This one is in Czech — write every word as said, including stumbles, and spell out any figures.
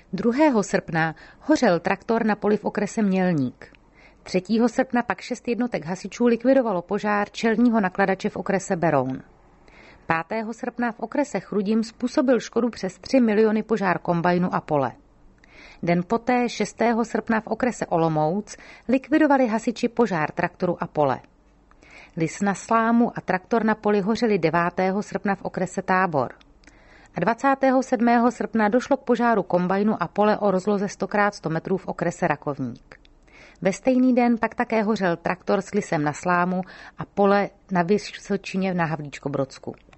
druhého srpna hořel traktor na poli v okrese Mělník. třetího srpna pak šest jednotek hasičů likvidovalo požár čelního nakladače v okrese Beroun. pátého srpna v okrese Chrudim způsobil škodu přes tři miliony požár kombajnu a pole. Den poté, šestého srpna v okrese Olomouc, likvidovali hasiči požár traktoru a pole. Lis na slámu a traktor na poli hořeli devátého srpna v okrese Tábor. A dvacátého sedmého srpna došlo k požáru kombajnu a pole o rozloze sto krát sto metrů v okrese Rakovník. Ve stejný den pak také hořel traktor s lisem na slámu a pole na Vysočině na Havlíčkobrodsku.